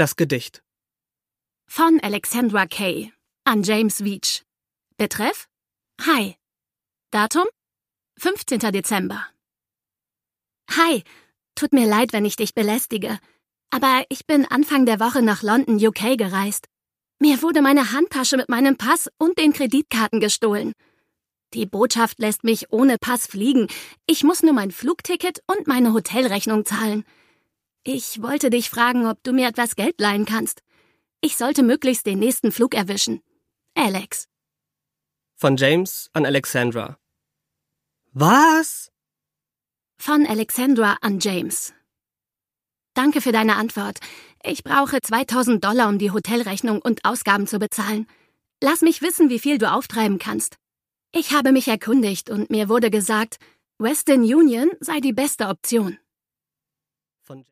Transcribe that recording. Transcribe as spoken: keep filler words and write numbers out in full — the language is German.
Das Gedicht. Von Alexandra Kay an James Veitch. Betreff: Hi. Datum: fünfzehnter Dezember. Hi, tut mir leid, wenn ich dich belästige, aber ich bin Anfang der Woche nach London, U K gereist. Mir wurde meine Handtasche mit meinem Pass und den Kreditkarten gestohlen. Die Botschaft lässt mich ohne Pass fliegen. Ich muss nur mein Flugticket und meine Hotelrechnung zahlen. Ich wollte dich fragen, ob du mir etwas Geld leihen kannst. Ich sollte möglichst den nächsten Flug erwischen. Alex. Von James an Alexandra. Was? Von Alexandra an James. Danke für deine Antwort. Ich brauche zweitausend Dollar, um die Hotelrechnung und Ausgaben zu bezahlen. Lass mich wissen, wie viel du auftreiben kannst. Ich habe mich erkundigt und mir wurde gesagt, Western Union sei die beste Option. Von